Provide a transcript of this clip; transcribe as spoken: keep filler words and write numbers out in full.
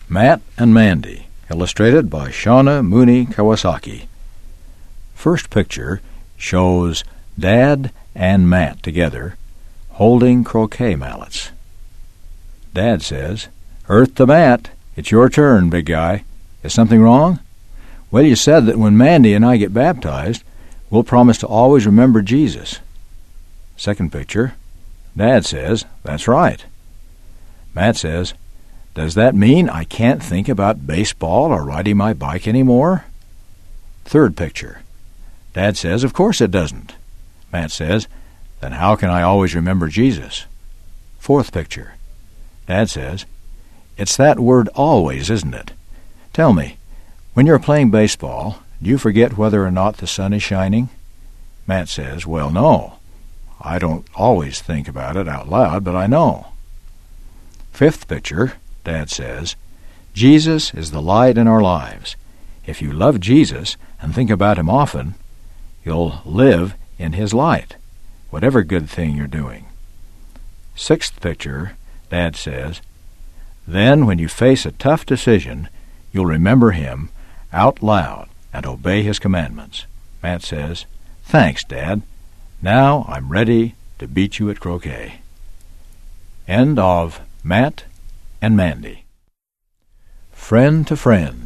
Matt and Mandy, illustrated by Shauna Mooney Kawasaki. First picture shows Dad and Matt together holding croquet mallets. Dad says, "Earth to Matt, it's your turn, big guy. Is something wrong?" "Well, you said that when Mandy and I get baptized, we'll promise to always remember Jesus." Second picture, Dad says, "That's right." Matt says, "Does that mean I can't think about baseball or riding my bike anymore?" Third picture, Dad says, "Of course it doesn't." Matt says, "Then how can I always remember Jesus?" Fourth picture, Dad says, "It's that word always, isn't it? Tell me, when you're playing baseball, do you forget whether or not the sun is shining?" Matt says, "Well, no. I don't always think about it out loud, but I know." Fifth picture, Dad says, "Jesus is the light in our lives. If you love Jesus and think about him often, you'll live in his light, whatever good thing you're doing." Sixth picture, Dad says, "Then when you face a tough decision, you'll remember him out loud and obey his commandments." Matt says, "Thanks, Dad. Now I'm ready to beat you at croquet." End of Matt and Mandy. Friend to Friend.